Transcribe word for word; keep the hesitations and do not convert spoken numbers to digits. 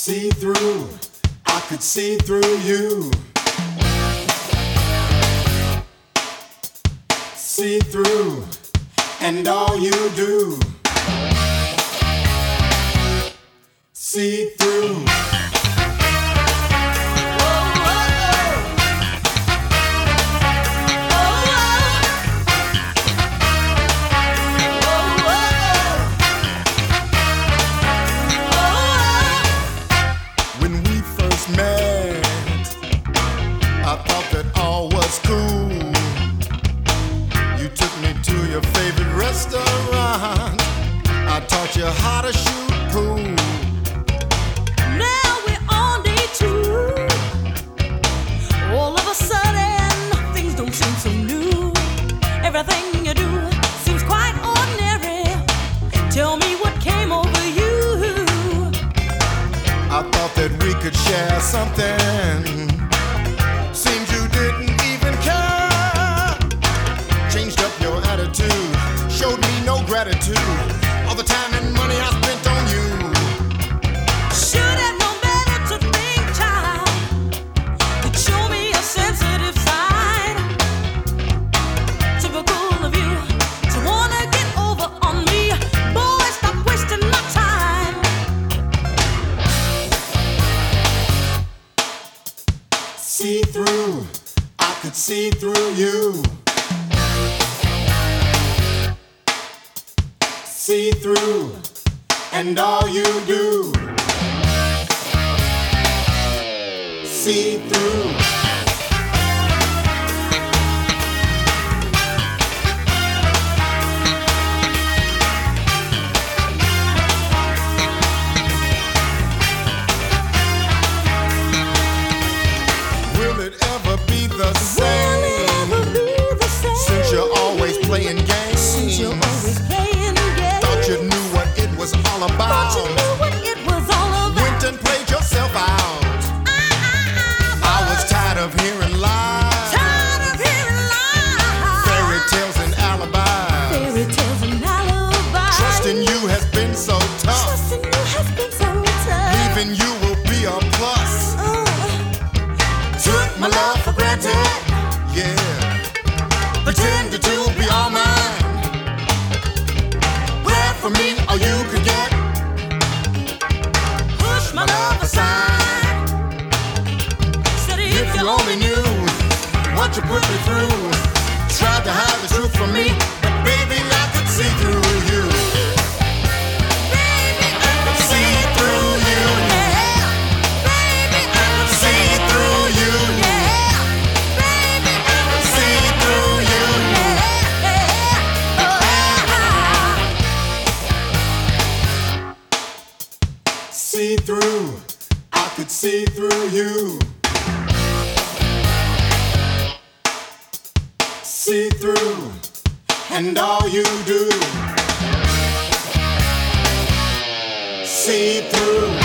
See through, I could see through you. See through, and all you do. See through. When we first met, I thought that all was cool. You took me to your favorite restaurant. I taught you how to shoot pool. Now we're on day two. All of a sudden, things don't seem so new. Everything you do seems quite ordinary. Tell me what came over you. I thought that we could share something. Seems you didn't even care. Changed up your attitude, showed me no gratitude. All the time and money I spent on you. Should have known better to think, child. You'd show me a sensitive side. Typical of you to wanna get over on me. Boy, stop wasting my time. See through, I could see through you. See through, and all you do. See through. Will it ever be the same? Will it ever be the same? Since you're always playing games. Since you're always playing games. Thought you knew what it was all about. Thought you knew what it was all about. Went and played yourself out. I was tired of hearing lies. Tired of hearing lies. Fairy tales and alibis. Fairy tales and alibis. Trusting you has been so tough. Trusting you has been so tough. Leaving you will be a plus. Uh, Took my love for granted. Yeah. Pretended to be all mine. Grab for me all you could get. push my love aside. Said if, If you only knew what you put me through. Tried to hide the truth from me, but baby, I could see through you. baby, I could See through you. yeah. Baby, I could See through you. yeah. Baby, I could See through you. yeah. Oh. See through, I could see through you. See through, and all you do. See through.